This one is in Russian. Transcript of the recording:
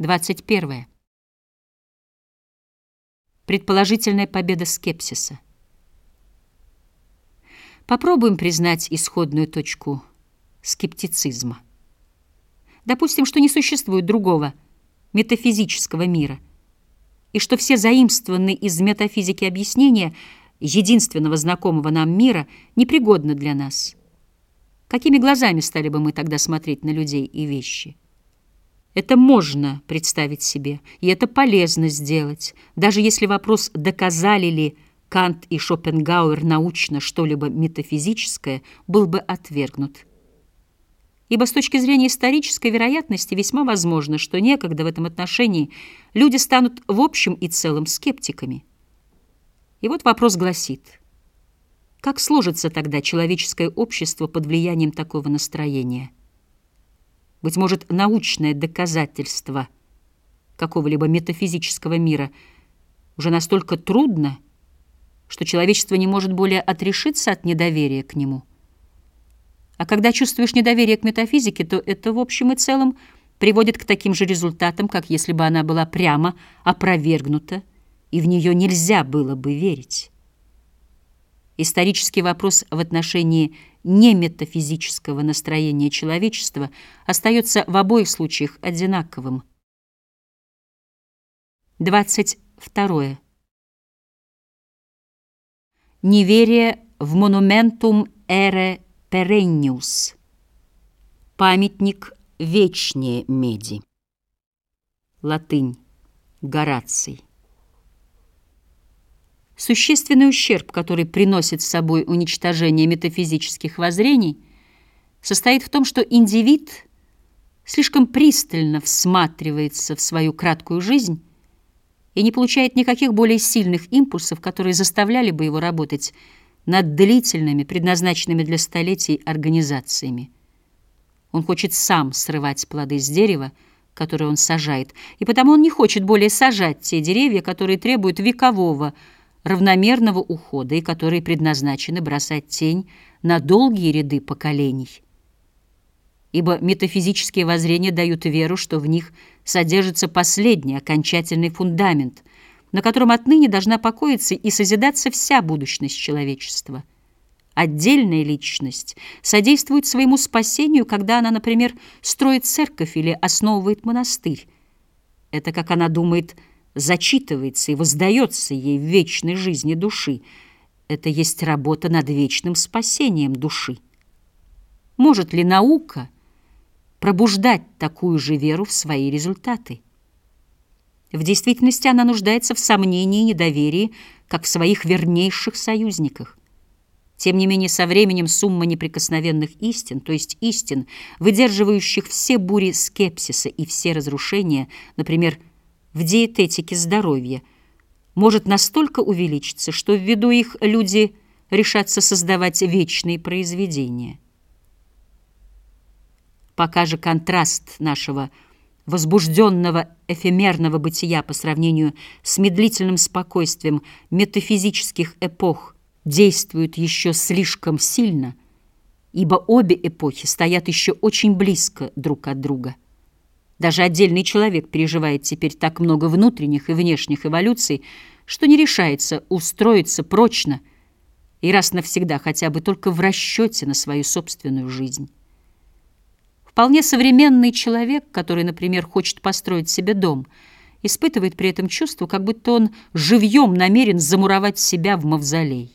21. Предположительная победа скепсиса. Попробуем признать исходную точку скептицизма. Допустим, что не существует другого метафизического мира, и что все заимствованные из метафизики объяснения единственного знакомого нам мира непригодны для нас. Какими глазами стали бы мы тогда смотреть на людей и вещи? Это можно представить себе, и это полезно сделать, даже если вопрос, доказали ли Кант и Шопенгауэр научно что-либо метафизическое, был бы отвергнут. Ибо с точки зрения исторической вероятности весьма возможно, что некогда в этом отношении люди станут в общем и целом скептиками. И вот вопрос гласит: как сложится тогда человеческое общество под влиянием такого настроения? Быть может, научное доказательство какого-либо метафизического мира уже настолько трудно, что человечество не может более отрешиться от недоверия к нему. А когда чувствуешь недоверие к метафизике, то это в общем и целом приводит к таким же результатам, как если бы она была прямо опровергнута, и в нее нельзя было бы верить. Исторический вопрос в отношении неметафизического настроения человечества остается в обоих случаях одинаковым. 22. Неверие в монументум эре перенниус, памятник вечнее меди. Латынь. Гораций. Существенный ущерб, который приносит с собой уничтожение метафизических воззрений, состоит в том, что индивид слишком пристально всматривается в свою краткую жизнь и не получает никаких более сильных импульсов, которые заставляли бы его работать над длительными, предназначенными для столетий организациями. Он хочет сам срывать плоды с дерева, которое он сажает, и потому он не хочет более сажать те деревья, которые требуют векового, равномерного ухода и которые предназначены бросать тень на долгие ряды поколений. Ибо метафизические воззрения дают веру, что в них содержится последний, окончательный фундамент, на котором отныне должна покоиться и созидаться вся будущность человечества. Отдельная личность содействует своему спасению, когда она, например, строит церковь или основывает монастырь. Это, как она думает, зачитывается и воздается ей в вечной жизни души. Это есть работа над вечным спасением души. Может ли наука пробуждать такую же веру в свои результаты? В действительности она нуждается в сомнении и недоверии, как в своих вернейших союзниках. Тем не менее, со временем сумма неприкосновенных истин, то есть истин, выдерживающих все бури скепсиса и все разрушения, например, в диететике здоровья, может настолько увеличиться, что ввиду их люди решатся создавать вечные произведения. Пока же контраст нашего возбужденного эфемерного бытия по сравнению с медлительным спокойствием метафизических эпох действует еще слишком сильно, ибо обе эпохи стоят еще очень близко друг от друга. Даже отдельный человек переживает теперь так много внутренних и внешних эволюций, что не решается устроиться прочно и раз навсегда хотя бы только в расчете на свою собственную жизнь. Вполне современный человек, который, например, хочет построить себе дом, испытывает при этом чувство, как будто он живьем намерен замуровать себя в мавзолей.